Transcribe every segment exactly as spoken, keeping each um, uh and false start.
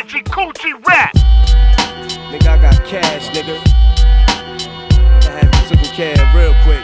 Coochie Coochie Rap. Nigga, I got cash, nigga. I have you taken care of real quick.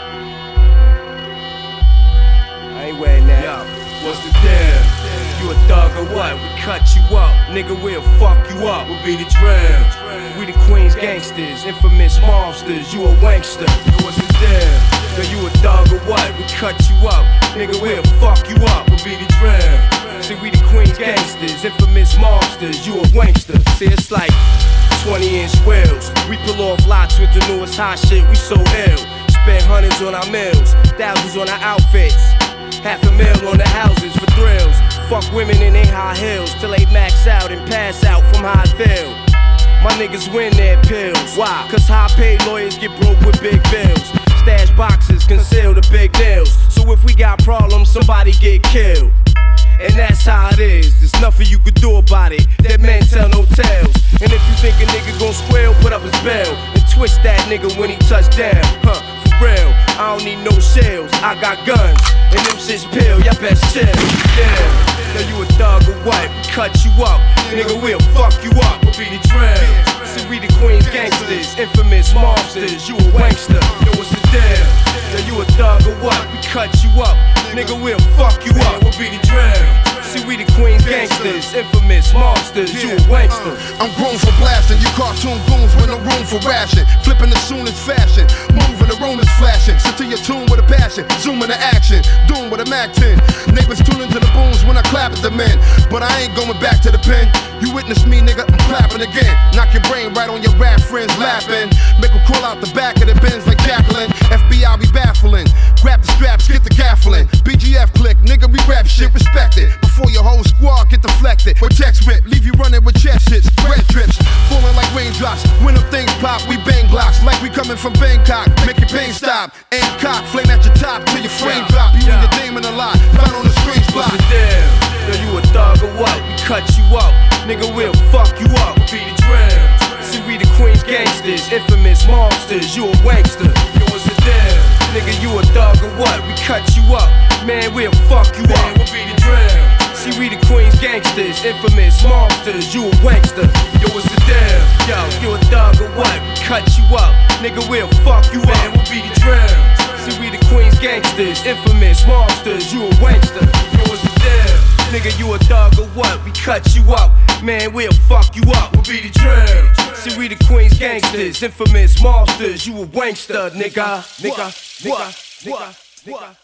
I ain't wearing that. Yo, what's the deal? You a thug or what? We cut you up. Nigga, we'll fuck you up. We'll be the drill. We the Queens gangsters, infamous monsters. You a wankster. What's the deal? Yo, you a thug or what? We cut you up. Nigga, we'll fuck you up. We'll be the drill. See, we the Queens gangsters, infamous monsters. You a wankster. See, it's like twenty inch wheels. We pull off lots with the newest hot shit. We so ill. Spend hundreds on our meals, thousands on our outfits, half a mil on the houses for thrills. Fuck women in they high heels till they max out and pass out from how I feel. My niggas win their pills. Why? Cause high paid lawyers get broke with big bills. Stash boxes conceal the big nails. So if we got problems, somebody get killed. And that's how it is. There's nothing you could do about it. That men tell no tales. And if you think a nigga gon' squeal, put up his bell and twist that nigga when he touch down. Huh, for real, I don't need no shells. I got guns, and them shits pill. Y'all best chill. Yeah, now you a thug or what? We cut you up, nigga. We'll fuck you up. We'll be the drill. See, we the Queens gangsters, infamous monsters. You a wankster. Yo, what's the deal? Now you a thug or what? We cut you up, nigga. We'll fuck you up. We'll be the drill. See, we the Queens gangsters, infamous monsters. You a wankster. I'm grown for blasting. You cartoon goons with no room for ration. Flipping the soonest fashion. Moving the room is flashing. Sit to your tune with a passion. Zoom into action. Doom with a Mac ten. Neighbors tune into the booms when I clap at the men. But I ain't going back to the pen. You witness me, nigga, I'm clapping again. Knock your brain right on your rap friends laughing. Make them crawl out the back of the Benz like Jacqueline. F B I be baffling. Grab the straps, get the gaffling. B G F click, nigga, we rap shit, respect it. Before your whole squad get deflected. Or text rip, leave you running with chest hits. Red drips, falling like raindrops. When them things pop, we bang blocks. Like we coming from Bangkok. Make your pain stop. Aim cock, flame at your top till your frame drop. You and your dame in a lot, found on the strange block. What's the deal? Yo, you a thug or what? We cut you up, nigga, we'll fuck you up. We'll be the drill. See, we the Queens gangsters, infamous monsters. You a wankster. Yo, what's the deal? Nigga, you a thug or what? We cut you up, man, we'll fuck you up. We'll be the drill. See, we the Queens gangsters, infamous monsters. You a wankster. Yo, what's the deal? Yo, you a thug or what? We cut you up, nigga, we'll fuck you up. We'll be the drill. See, we the Queens gangsters, infamous monsters. You a wankster. Yo, what's the deal? Nigga, you a thug or what? We cut you up, man, we'll fuck you up. We'll be the drill. See, we the Queens gangsters, infamous monsters. You a wankster, nigga, nigga, nigga, nigga, nigga.